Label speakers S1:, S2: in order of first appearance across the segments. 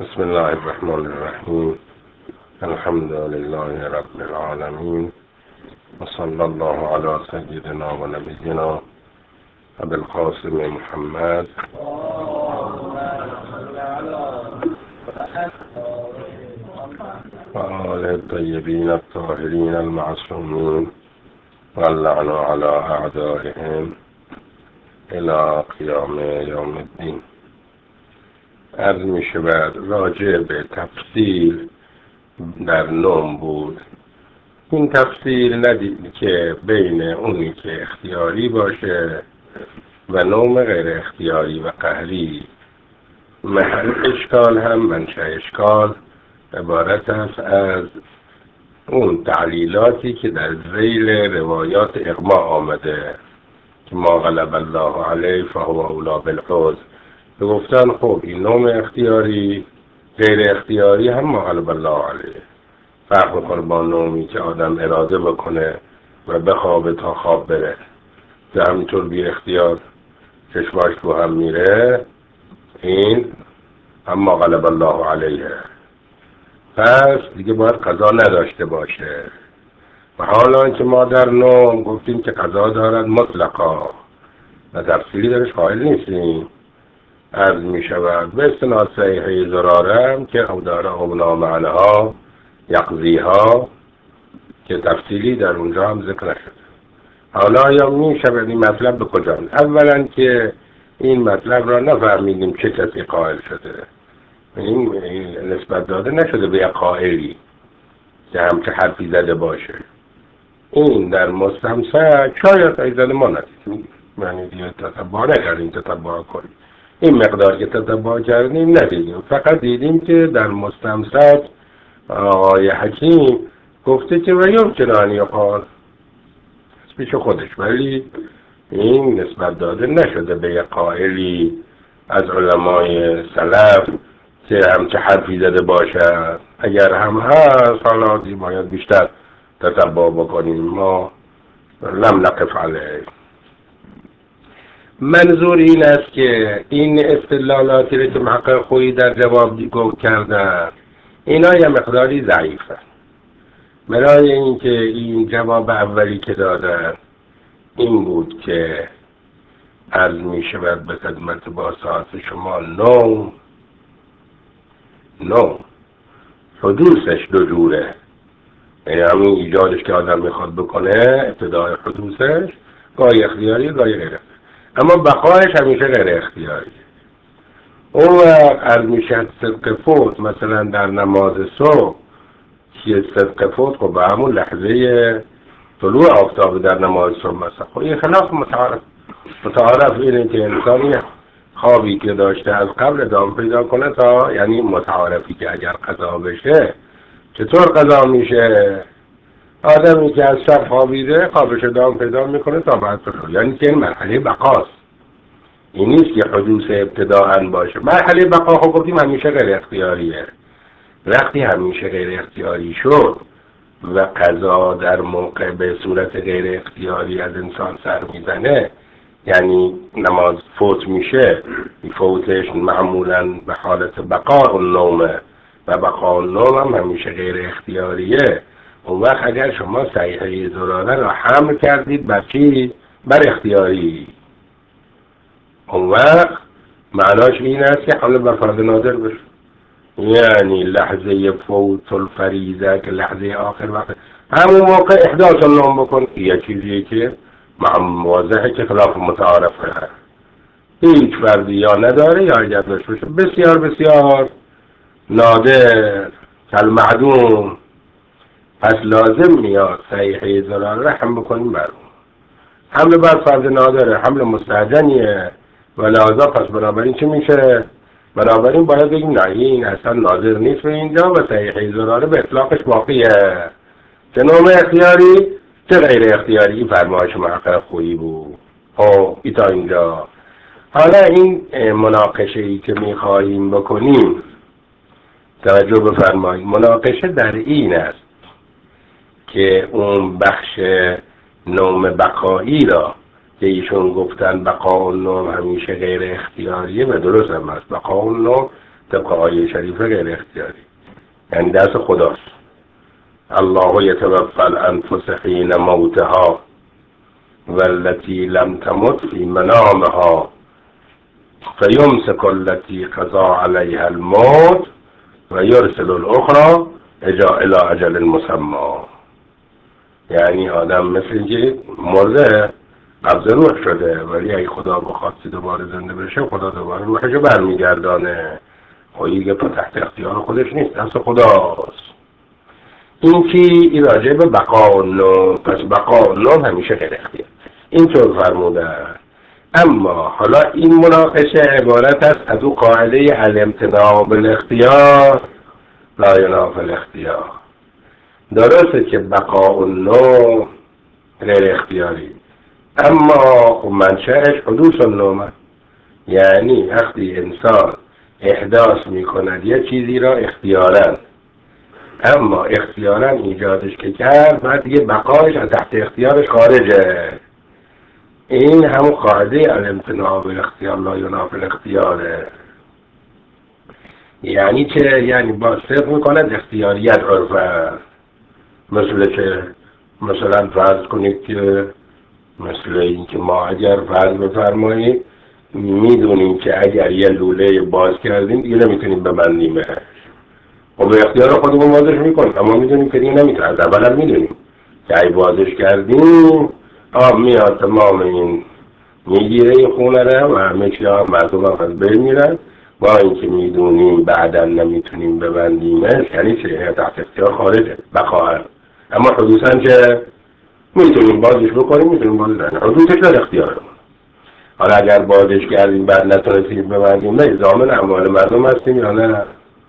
S1: بسم الله الرحمن الرحیم. الحمد لله رب العالمین و صلی الله علی سیدنا و نبینا ابی القاسم محمد و آل الطیبین الطاهرین المعصومین و اللعن علی اعدائهم الی قیام یوم الدین. عرض می شود راجع به تفصیل در نوم بود. این تفصیل ندید که بین اونی که اختیاری باشه و نوم غیر اختیاری و قهری محل اشکال هم منشأ اشکال عبارت است از اون تعلیلاتی که در ذیل روایات اغما آمده که ما غلب الله علیه فهو اولی بالعوض. گفتن خب این نوم اختیاری غیر اختیاری هم ما غلب الله علیه فرق میکنه با نومی که آدم اراده بکنه و بخوابه تا خواب بره، که همینطور بی اختیار چشماش رو هم میره، این هم ما غلب الله علیه. پس دیگه باید قضا نداشته باشه. و حالا که ما در نوم گفتیم که قضا دارد مطلقا و تفصیلی درش قائل نیستیم، عرض می شود به استناد صحیحه زرارم که او داره اونا معنیها یقضیها که تفصیلی در اونجا هم ذکر نشد. حالا یا می شود این مطلب به کجا؟ اولا که این مطلب را نفهمیدیم چه کسی قائل شده، این نسبت داده نشده به یک قائلی که همچه حرفی زده باشه. این در مستمسک شاید ایزد ما ندید، یعنی دیگه تتبع نکردیم، تتبع کنیم. این مقدار که تتبع کردیم ندیدیم، فقط دیدیم که در مستمسک آقای حکیم گفته که و یمکنانی قال پیش خودش، ولی این نسبت داده نشده به یک قائلی از علمای سلف که همچه حرفی زده باشد. اگر هم هست حالا باید بیشتر تتبع بکنیم، ما لم نقف علیه. منظور این است که این استدلالاتی رو که محقق خویی در جواب گفت کردن اینا یه مقداری ضعیفه. برای اینکه این جواب اولی که دادن این بود که عرض می شود به خدمت با ساعت شما نوم حدوثش دو جوره، یعنی همین ایجادش که آدم میخواد بکنه ابتدای حدوثش گاهی اختیاری گاهی غیر اختیاری، اما بقایش همیشه غیر اختیاری. اون وقت عرض میشد صدق فوت مثلا در نماز صبح که صدق فوت خب به همون لحظه طلوع آفتاب در نماز صبح مثلا خب این خلاف متعارف اینه که انسانی خوابی که داشته از قبل ادامه پیدا کنه تا، یعنی متعارفی که اگر قضا بشه چطور قضا میشه؟ آدمی که از شب خوابیده خوابش ادامه پیدا میکنه تا بعد طلوع، یعنی که این مرحله بقاست. این نیست که حدوث ابتداءً باشه. مرحله بقا خب گفتیم همیشه غیر اختیاریه. وقتی همیشه غیر اختیاری شد و قضا در موقع به صورت غیر اختیاری از انسان سر میزنه، یعنی نماز فوت میشه، فوتش معمولاً به حالت بقا النومه و بقا النوم هم همیشه غیر اختیاریه. اون وقت اگر شما صحیحه زراره را حمل کردید بر چی؟ بر اختیاری، اون وقت معناش این است که حمل بر فرض نادر بشه، یعنی لحظه فوت الفریضه که لحظه آخر وقت همون موقع احداث النوم بکن. یه چیزی که واضحه که خلاف متعارفه، هیچ فردی یا نداره یا اگر داشته باشه بسیار بسیار نادر کالمعدوم. پس لازم میاد صحیحه زراره حمل بکنیم بر اون. حمل بر فرض نادره حمل مستعجنیه و لحظه، پس بنابراین چی میشه؟ بنابراین باید بگیم نه این اصلا ناظر نیست به اینجا و صحیحه زراره به اطلاقش باقیه، چه نوم اختیاری چه غیر اختیاری. این فرمایش محقق خویی بود. ای تا اینجا. حالا این مناقشه ای که میخواهیم بکنیم توجه بفرمایید، مناقشه در این است که اون بخش نوم بقایی را که ایشون گفتن بقا النوم همیشه غیر اختیاریه و درست هم است. بقا النوم طبق آیه شریفه غیر اختیاری، یعنی دست خداست. الله یتوفی الانفس حین موتها والتي لم تمت في منامها فيمسك التي قضى عليها الموت ويرسل الاخرى الى اجل مسمى. یعنی آدم مثل اینکه مرده قبض روح شده، ولی اگه خدا بخواستی دوباره زنده بشه خدا دوباره روحشو برمیگردانه. خودی که تحت اختیار خودش نیست، دست خداست. این که راجع به بقا النوم، پس بقا النوم همیشه غیر اختیار اینطور فرموده. اما حالا این مناقشه عبارت است از او قاعده الامتناع بالاختیار لا ینافی الاختیار. درسته که بقا النوم غیر اختیاری، اما منشأش حدوث النوم، یعنی وقتی انسان احداث میکند یه چیزی را اختیاراً، اما اختیاراً ایجادش که کرد بعد دیگه بقایش از تحت اختیارش خارجه. این همون قاعده الامتناع بالاختیار لا ینافی الاختیاره. یعنی چه؟ یعنی با صرف میکند اختیاریت عرفه. مثلا فرض کنید که مثل این که ما اگر فرض بفرمایید میدونیم که اگر یه لوله باز کردیم دیگه نمیتونیم ببندیمش، خب به اختیار خودمون بازش میکنیم، اما میدونیم که دیگه نمیتونیم. از اول هم میدونیم که اگه بازش کردیم آب میاد تمام این میگیره این خونه را و همه چی ها مردم هم از بین میرن. با اینکه میدونیم بعدا نمیتونیم ببندیمش، یعنی چه؟ تحت اختیار خارجه بقاهر. اما حدوثاً که میتونیم بازش بکنیم، میتونیم بازش کنیم، حدوثش در اختیارمون. حالا اگر بازش کردیم بعد نتونستیم ببندیم، نه ضامن اموال مردم هستیم یا نه؟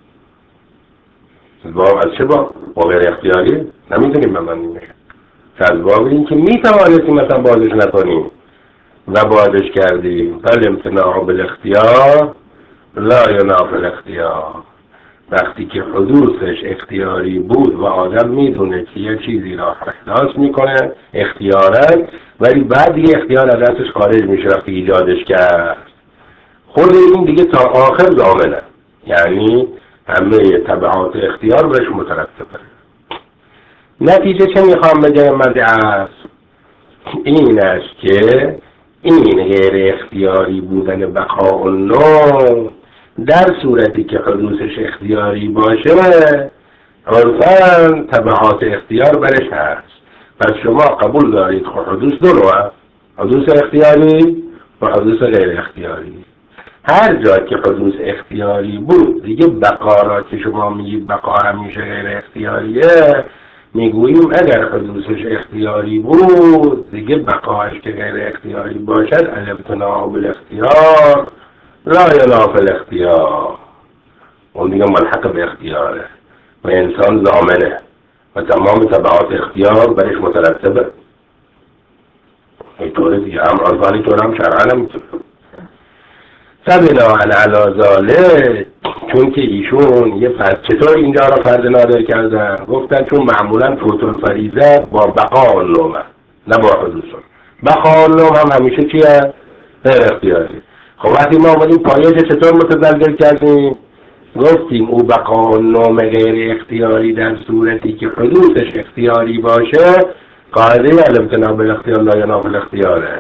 S1: از چه باب؟ غیر اختیاری نمیتونیم ببندیمش. از باب این که میتوانستیم مثلا بازش نکنیم و بازش کردیم. بل امتناع بالاختیار لا ینافی الاختیار. وقتی که حدوثش اختیاری بود و آدم میدونه که یه چیزی را احداث میکنه اختیاراً، ولی بعد دیگه اختیار از دستش خارج میشه وقتی ایجادش کرد، خود این دیگه تا آخر ضامنه، یعنی همه تبعات اختیار بهش مترتبه. نتیجه چه میخوام بگم من از این است که این غیر اختیاری بودن بقاء النوم در صورتی که حدوثش اختیاری باشه عرفاً تبعات اختیار برش هست. پس شما قبول دارید خب حدوث دو نوعه، حدوث اختیاری و حدوث غیر اختیاری. هر جا که حدوث اختیاری بود دیگه بقا را که شما میگید بقا همیشه غیر اختیاریه، میگوییم اگر حدوثش اختیاری بود دیگه بقاش که غیر اختیاری باشد الامتناع بالاختیار لا ینافی الاختیار، اون دیگه ملحق به اختیاره و انسان ضامنه و تمام تبعات اختیار برش مترتبه. اینطوره دیگه، هم عرفانی طور هم شرعا هم میتونه. فبناء علی ذلک، چون که ایشون یه فرض چطور اینجا را فرض نادر کردن؟ گفتن چون معمولا فوت الفریضه با بقاء النوم نه با حدوث. بقاء النوم هم همیشه چیه؟ غیر اختیاری. خب وقتی ما اومدیم پایش چطور متزلزل کردیم؟ گفتیم او بقاء النوم غیر اختیاری در صورتی که حدوثش اختیاری باشه قاعده الامتناع بالاختیار لا ینافی الاختیاره.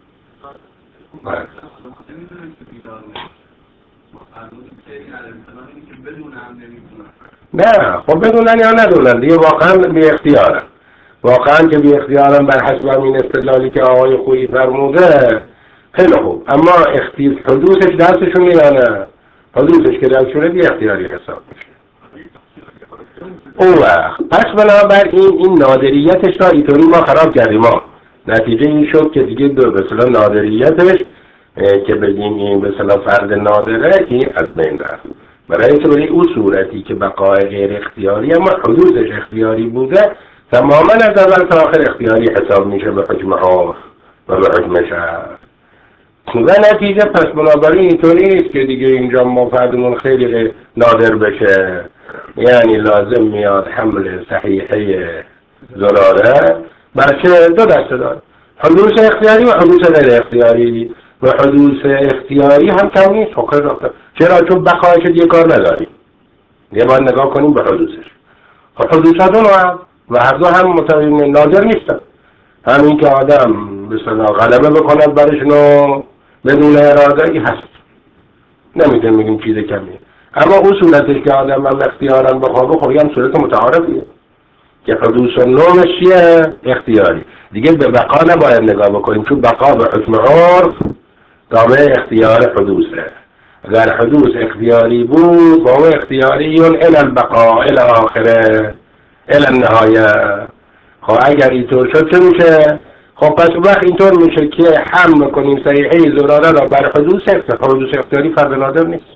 S1: نه خب بدونن یا ندونن دیگه واقعا بی اختیارن، واقعا که بی اختیارن بر حسب این استدلالی که آقای خویی فرموده خیلی خوب، اما حدوثش دستشون یا نه؟ حدوثش که دستشونه بی اختیاری حساب میشه. اون وقت پس بنابراین این نادریتش را اینطوری ما خراب کردیم. ما نتیجه این شد که دیگه مثلا نادریتش که بگیم این مثلا فرد نادره این از بین رفت. برای اینکه اون صورتی که بقای غیر اختیاری اما حدوثش اختیاری بوده تماما از اول تا آخر اختیاری حساب میشه به حکم عام و به حکم شرع. و نتیجه پس بنابراین اینطوری نیست که دیگه اینجا ما فردمون خیلی نادر بشه، یعنی لازم میاد حمل صحیحه ضراره برچه دو دسته دار، حدوث اختیاری و حدوث غیر اختیاری. و حدوث اختیاری هم کم نیست. چرا؟ چون بقایش دیگه کار نداریم، یه باید نگاه کنیم به حدوثش. حدوثات اون هم و هر دو هم نادر نیستن. همین که آدم بسیار غلبه بکند برشونو بدون اراده‌ای هست، نمیتونیم بگیم چیز کمیه. اما اون صورتش که آدم هم اختیارا بخوابه، خب هم صورت متعارفیه که حدوث نومش چیه؟ اختیاری. دیگه به بقا نباید نگاه بکنیم، چون بقا به حکم عرف تابع اختیار حدوثه. اگر حدوث اختیاری بود فهو اختیاریون الی البقاء الی آخره الی النهایه. خب اگر اینطور شد چه میشه؟ خب پس وقت اینطور میشه که حمل کنیم صحیحه زراره را بر حدوث اختیاری فرد نادر نیست.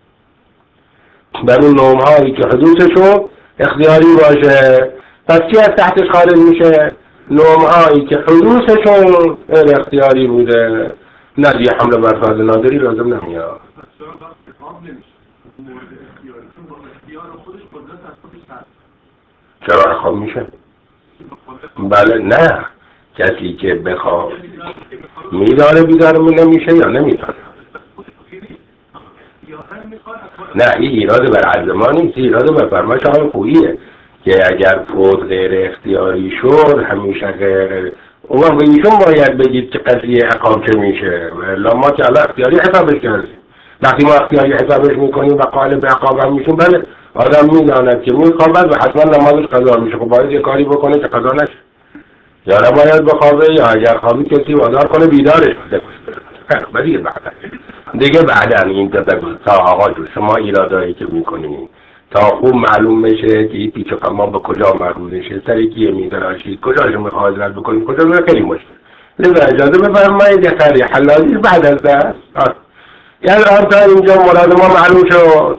S1: بر اون نوم هایی که حدوثشون اختیاری باشه، پس چی از تحتش خارج میشه؟ نوم هایی که حدوثشون اختیاری بوده، نه دیگه حمله بر فرد نادری لازم نمیاد. چرا خواب میشه؟ بله نه، کسی که بخواب میداره بیداره نمیشه یا نمیداره. نه این ایراد بر عزما نیست، ایراد بر فرمایش آقای خوییه که اگر فوت غیر اختیاری شد همیشه غیر اون به ایشون باید بگید که قضیه عقاب چه میشه، ولی ما که الان اختیاری حسابش کردیم. وقتی ما اختیاری حسابش میکنیم و قائل به عقاب هم میشون، بله آدم میداند که میخوابد و حتما نمازش قضا میشه، خب باید یه کاری بکنه که قضا نشه، یا نباید بخوابه، یا اگر خوابی کسی وادار کنه بیدارش بده. دیگه بعدن این تا آقا جو شما ایرادایی که میکنیم تا خوب معلوم بشه که این پیچ و خمام به کجا مربوطه، سری کیه میدراشید، کجاشو میخواید رد بکنیم، کجا خیلی مشکل. لذا اجازه بفرمایید یه خیلی حلاجی بعد از دست یعنی تا اینجا مراد ما معلوم شد،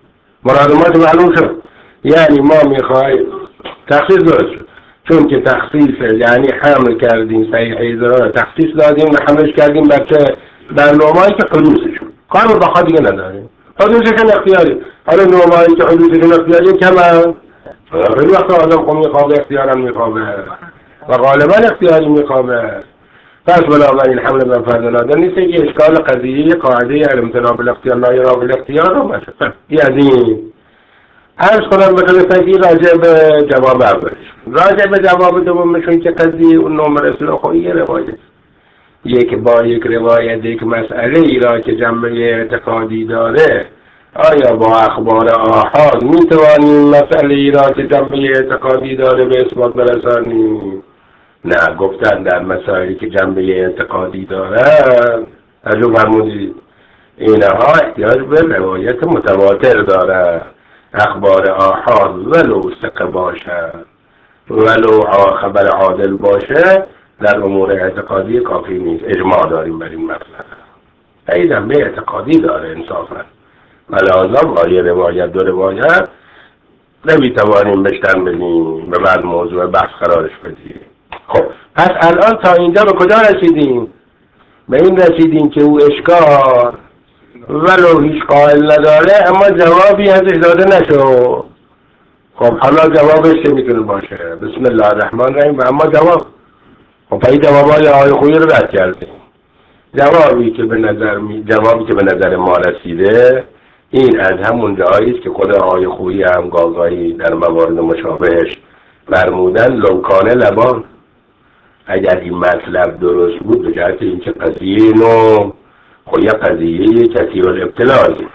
S1: معلوم شد. یعنی ما میخوایم تخصیص درست شد، چون که تخصیص یعنی حمل کردیم صحیحه ضرار تخصیص دادیم و حملش کردیم در نومایی که حدوثشون کار به بخواه دیگه نداریم، حدوثشون اختیاری. حالا نومایی که حدوثشون اختیاری کمن، خیلی وقت آدم خود میخوابه اختیارا میخوابه و غالبا اختیاری میخوابه. پس بنابراین حمل بر فرد نادر نیست که اشکال قضیه قاعده الامتناع بالاختیار لا یرا بالاختیار رو باشه. یعنی عرض کنم به خلصتی راجع به جواب اولش. راجع به جواب دومشون که قضیه اون نوم رسول خویی یه روایت یک با یک روایت یک مسئله ای را که جنبه اعتقادی داره، آیا با اخبار آحاد می توانیم مسئله ای را که جنبه اعتقادی داره به اثبات برسانیم؟ نه، گفتن در مسائلی که جنبه اعتقادی دارن عجب فرمودید اینها احتیاج به روایت متواتر داره. اخبار آحاد ولو ثقه باشد ولو خبر عادل باشه در امور اعتقادی کافی نیست. اجماع داریم بر این مسئله، این جنبه اعتقادی داره انصافا، ولازم با یه روایت دو روایت نمیتوانیم بشتن بدیم به بعد موضوع بحث قرارش بدیم. خب پس الان تا اینجا به کجا رسیدیم؟ به این رسیدیم که او اشکال ولو هیچ قائل نداره اما جوابی ازش داده نشد. خب حالا جوابش چه میتونه باشه؟ بسم الله الرحمن الرحیم. اما جواب، خب این جوابای آقای خویی رو رد کردیم. جوابی که به نظر ما رسیده این از همون جایی است که خود آقای خویی هم گاهی در موارد مشابهش فرمودن لوکانه لبان. اگر این مطلب درست بود به جهت اینکه قضیه نو خب یه قضیه کثیر الابتلایی،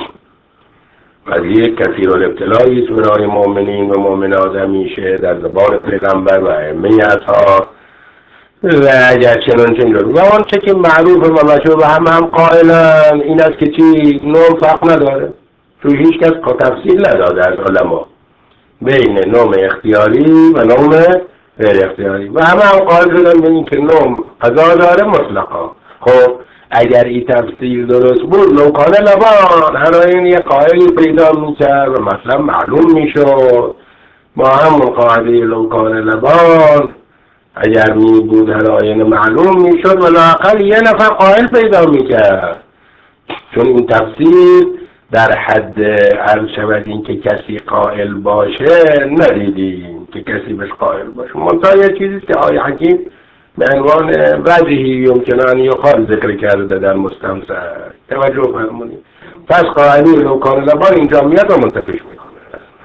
S1: قضیه کثیر الابتلایی است برای مؤمنین و مؤمنات همیشه در زبان پیغمبر و ائمه اصحاب. و اگر چنانچه و آنچه که معروف و مشهور و هم قائلن این است که چی نوم فرق نداره، چون هیچ کس تفصیل نداده از علما بین نوم اختیاری و نوم غیر اختیاری و هم قائل شدن به این که نوم قضا داره مطلقا. خب اگر این تفسیر درست بود لوکانه لبان، هر این یه قائلی پیدا میکرد و مثلا معلوم میشد با همون قاعده لوکانه لبان اگر می بود هر آینه معلوم میشد و لااقل یه نفر قائل پیدا میکرد. چون این تفسیر در حد عرض شود این که کسی قائل باشه ندیدیم که کسی بهش قائل باشه. منتها یه چیزیست که آیه حکیم به عنوان وجهی یمکن ان یقال ذکر کرده در مستمسک. توجه فرمونید. پس قائلی لو کان لبان اینجا میاد و منتفیش میکنه.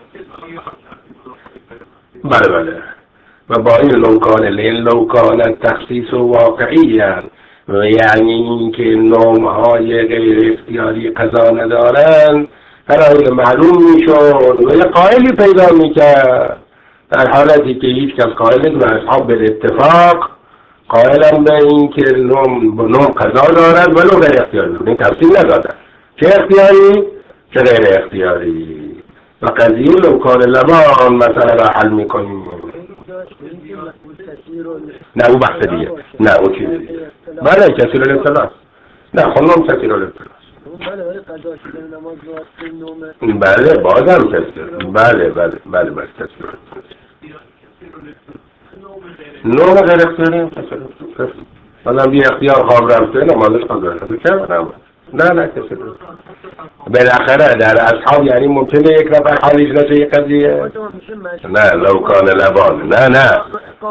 S1: بله و با این لو کان تخصیص واقعی و یعنی اینکه نامهای غیر اختیاری قضا ندارن هر معلوم میشد و یه قائلی پیدا میکرد، در حالتی که هیچ کس قائل نیست و اصحاب بالاتفاق قائلن به این که نام قضا دارد ولو غیر اختیاری. این تفصیل ندادن چه اختیاری چه غیر اختیاری و قضیه لو کان لبان مثلا را حل میکنیم. نه او بحث دیگه، نه او چیز دیگه. بله کثیر الابتلاس، نه خونم کثیر الابتلاس. بله بازم کثیر، بله کثیر. نوم غیر اختیاری مثلا بی اختیار خواب رفته نمازش قضا رفته چه نه کثیر. بالاخره در اصحاب یعنی ممکنه یک نفر حالیش نشه یک قضیه. نه لو کان لبان، نه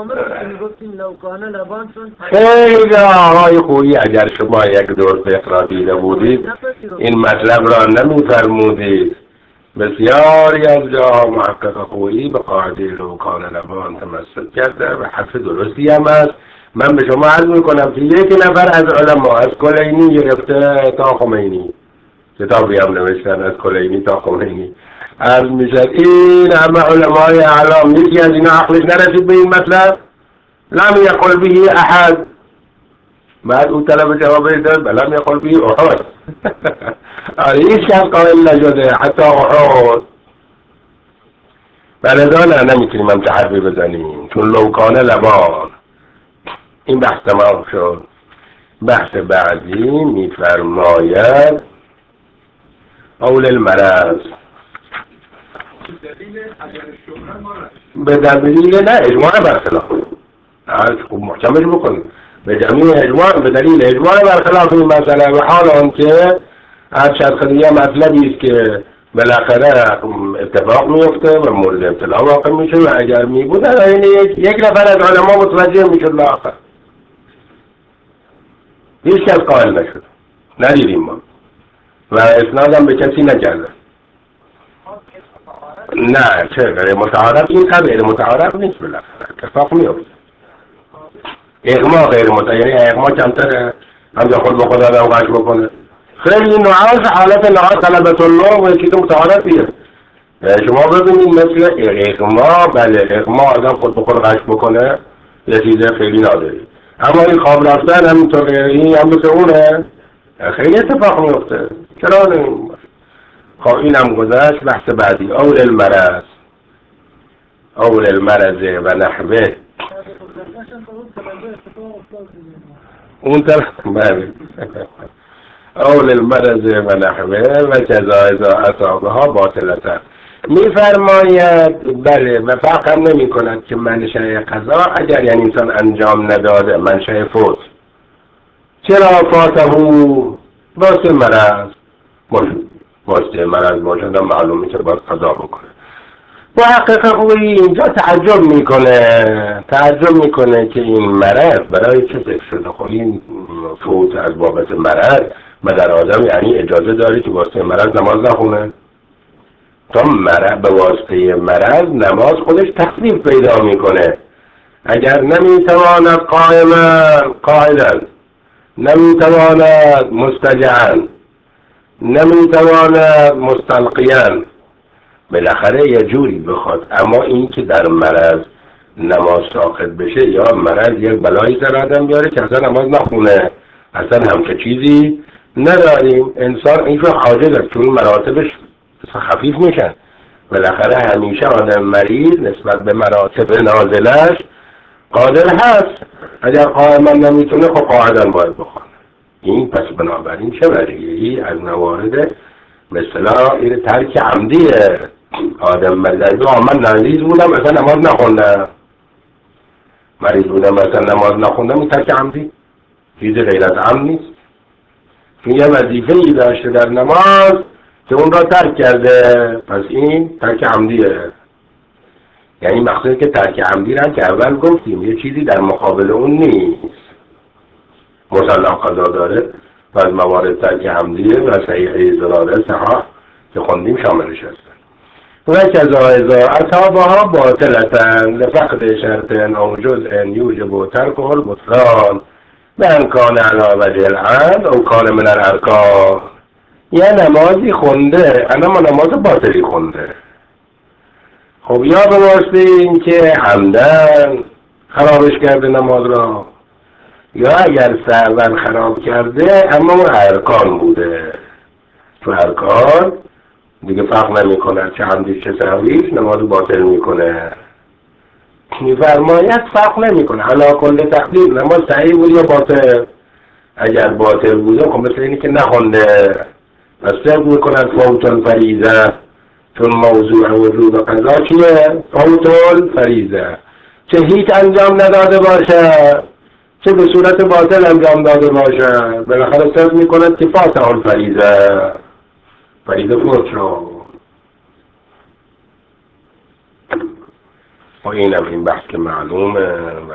S1: خیلی آقای خویی اگر شما یک دور فقه دیده بودید این مطلب را نمی‌فرمودید. بسیاری از جاها محقق خویی به قاعده لو کان لبان تمسک کرده و حرف درستی هم است. من به شما عرض میکنم که یک نفر از علما از کلینی گرفته تا خمینی کتابی هم نوشتن از کلینی تا خمینی عرض میشد این همه علمای اعلام یکی از اینا عقلش نرسید به این مطلب لم یقل به احد. بعد اون طلب جوابش داد لم یقل به احد. هیچ کس قائل نشده حتی احد. بلدان نمیتونیم هم حرفی بزنیم چون لو کان لبان. این بحث تمام شد. بحث بعدی میفرماید اول المرض به دلیل نه اجماع برخلاف خوب محکمش بکنیم به جمعی اجماع به دلیل اجماع برخلاف این مسئله و حال آن که هر شرخیه مطلبی است که بالاخره اتفاق میفته و مورد ابتلا واقع میشه و اگر میبود یک نفر از علما متوجه میشد لااخر هیچ کس قائل نشد ندیدیم ما و اسنادم به کسی نکرده. نه چه غیر متعارف این غیر متعارف نیست بالاخره اتفاق میفته. اغما غیر متعارف یعنی اغما کمتره همجا خود به خود آدم غش بکنه خیلی نوعاش حالت نهار طلبت الله و چیز متعارفیه. شما ببینید مثل اغما بله اغما آدم خود به خود غش بکنه یه چیز خیلی نادری اما این خواب رفتن همینطور این هم مثل اونه خیلی اتفاق میفته چرا نمیم. خب این هم گذشت. بحث بعدی اول المرض و نحوه اون طرف بله اول المرض و نحوه و جزا اصابها باطلتن میفرماید بله و فرق هم نمی کند که منشأ قضا اگر یعنی انسان انجام نداده منشأ فوت چرا فاتهو واسه مرض باشد معلومه که باید قضا بکنه. محقق خوبی اینجا تعجب میکنه که این مرض برای چه ذکر شده. خب این فوت از بابت مرض و در آدم یعنی اجازه داری که واسه مرض نماز نخونه تا به واسطه مرض نماز خودش تخفیف پیدا میکنه. اگر نمیتواند قائلا نمیتواند مستجعا نمیتواند مستلقیا بالاخره یه جوری بخواد اما این که در مرض نماز ساقط بشه یا مرض یک بلایی سر آدم بیاره که اصلا نماز نخونه اصلا همچه چیزی نداریم. انسان اینجا عاجز است چون مراتبش خفیف میشن. بالاخره همیشه آدم مریض نسبت به مراتب نازلش قادر هست. اگر قائما نمیتونه خب قاعدا باید بخونه. این پس بنابراین چه وجهی از موارد مثلا این ترک عمدیه. آدم مریض من مریض بودم مثلا نماز نخوندم این ترک عمدی چیز غیر از عمد نیست. چون یه وظیفه‌ای داشته در نماز که اون را ترک کرده پس این ترک عمدیه. یعنی مقصود که ترک عمدی رو که اول گفتیم یه چیزی در مقابل اون نیست، مسلم قضا داره و از موارد ترک عمدیه و صحیحه ضراره صحاح که خوندیم شاملش هستن. و کذا اذا اصابها باطلتن لفقد شرط او جزء یوجب ترک البطلان من کان علی وجه العمد او کان من الارکان. یه نمازی خونده اما نماز باطلی خونده، خب یا به واسطه این که عمدن خرابش کرده نماز را، یا اگر سهوا خراب کرده اما ارکان بوده، تو ارکان دیگه فرق نمی کنه چه عمدیش چه سهویش نماز باطل میکنه. میفرماید فرق نمی کنه علا کل تقدیر نماز صحیح بود یا باطل. اگر باطل بوده خب مثل اینی که نخونده پس فرق میکنن فوت الفریضه، چون موضوع وجوب قضا چیه؟ فوت الفریضه، چه هیچ انجام نداده باشه چه به صورت باطل انجام داده باشه بالاخره فرق میکنه که فاتح الفریضه، فریضه فوت شد. و اینم این بحث که معلومه و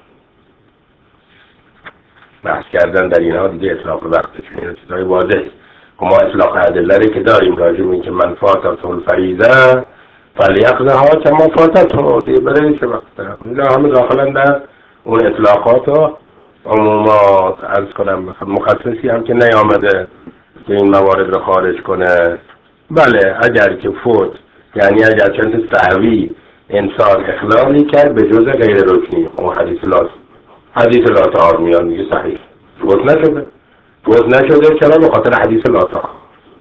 S1: بحث کردن در اینها دیگه اطلاق وقتش این چیزای واضح. ما اطلاق ادله که داریم راجع به اینکه من فاتت الفریضه فلیقضها کما فاتته دیگه برای چه وقته اینا همه داخلن در اون اطلاقات و عمومات. عرض کنم مخصصی هم که نیامده که این موارد رو خارج کنه. بله اگر که فوت یعنی اگر چند سهوی انسان اخلالی کرد به جز غیر رکنی، اون حدیث لا تعار میان میگه صحیح فوت نشده چرا؟ به خاطر حدیث لا تعار.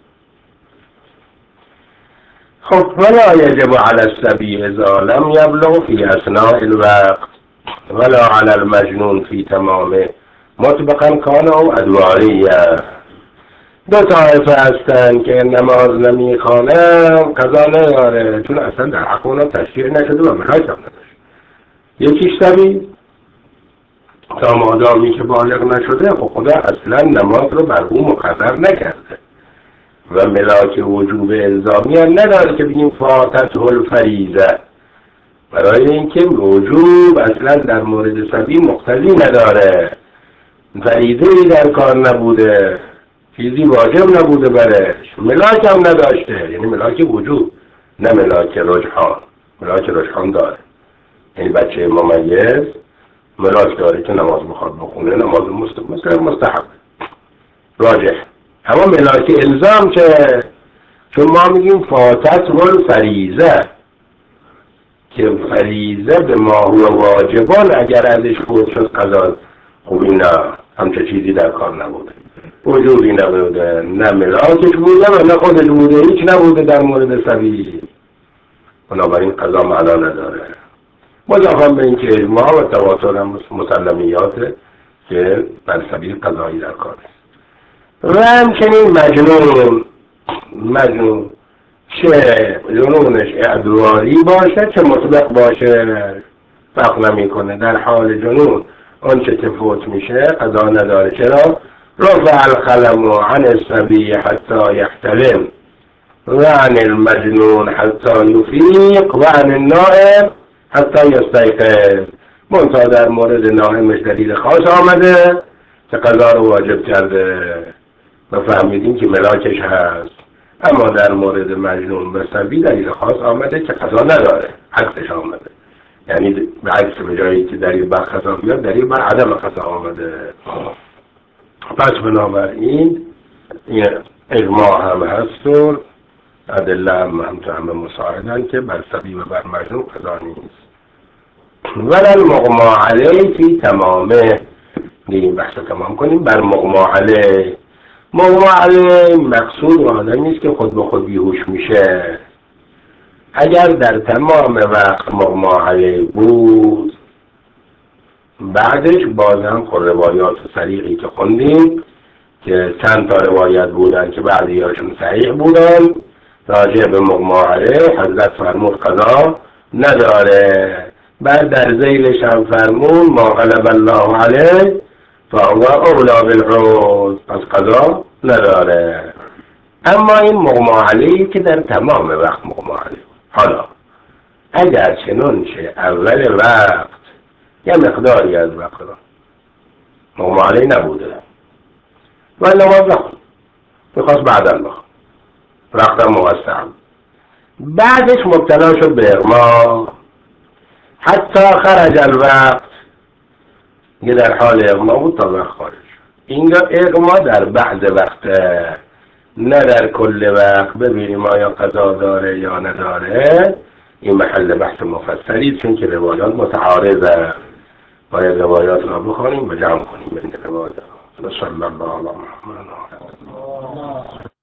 S1: خب ولا یجب علی الصبی اذا لم یبلغ فی اثناء الوقت ولا علی المجنون فی تمامه مطبقا کان او ادواریه. دو طایفه هستن که نماز نمیخوانن قضا نداره چون اصلا در حق اونا تشریع نشده و منهج هم نداشت. یکیش صبی تا مادامی که بالغ نشده خب خدا اصلا نماز رو بر او مقرر نکرده و ملاک وجوب الزامی هم نداره که بگیم فاتت الفریضه، برای اینکه وجوب اصلا در مورد صبی مقتضی نداره، فریضه‌ای در کار نبوده، چیزی واجب نبوده برش، ملاک هم نداشته، یعنی ملاک وجوب نه ملاک رجحان. ملاک رجحان داره، یعنی بچه ممیز ملاک داره که نماز میخواد بخونه، نماز مستحب راجح. اما ملاک الزام چه؟ چون ما میگیم فاتت الفریضه که فریضه به ما هو واجبان اگر ازش فوت شد قضا. خب این نه همچه چیزی در کار نبوده، وجودی نبوده، نه ملاکش بوده و نه خودش بوده، هیچ نبوده در مورد صبی، بنابراین قضا معنا نداره. مضافاً به این که اجماع و تواتر هم مسلمیاته که بر صبی قضایی در کار است. و همچنین مجنون چه جنونش ادواری باشه چه مطلق باشه فرق نمی کنه. در حال جنون آنچه که فوت میشه قضا نداره. چرا؟ رفع القلم عن الصبی حتی یحتلم و عن المجنون حتی یفیق و عن النائم حتی یستیقظ. منتها در مورد نائمش دلیل خاص آمده که قضا رو واجب کرده و فهمیدیم که ملاکش هست، اما در مورد مجنون و صبی دلیل خاص آمده که قضا نداره، عکسش آمده، یعنی به عکس به جایی که دلیل بر قضا بیاد دلیل بر عدم قضا آمده. پس بنابراین این اجماع هم هست و ادله هم تو همه مساعدن که بر صبی و بر مجنون قضا نیست. ولل مغما علیه فی تمامه. دیگه بحث تمام کنیم. بر مغما علیه، مغما علیه مقصود آدمی است که خود به خود بیهوش میشه. اگر در تمام وقت مغما علیه بود بعدش بازم خود روایات صریحی که خوندیم که چند تا روایت بودن که بعضی هاشون صحیح بودن راجع به مغما علیه حضرت فرمود قضا نداره. بعد در ذیلش هم فرمود ما غلب الله علیه فهو اولی بالعوض، پس قضا نداره. اما این مغما علیه که در تمام وقت مغما علیه. حالا اگر چنانچه اول وقت یه مقداری از وقت مغمالی نبوده و نماز نخون، میخواست بعدا بخون، وقتا موسع، بعدش مبتلا شد به اغما حتی خرج الوقت، یه در حال اغما بود تا وقت خارج. اینجا اغما در بعد وقت، نه در کل وقت. ببینیم آیا قضا داره یا نداره، این محل بحث مفصلی، چون که روایات متعارضه. باید روایات را بخونیم و جمع کنیم بین روایات. صلی الله علی محمد.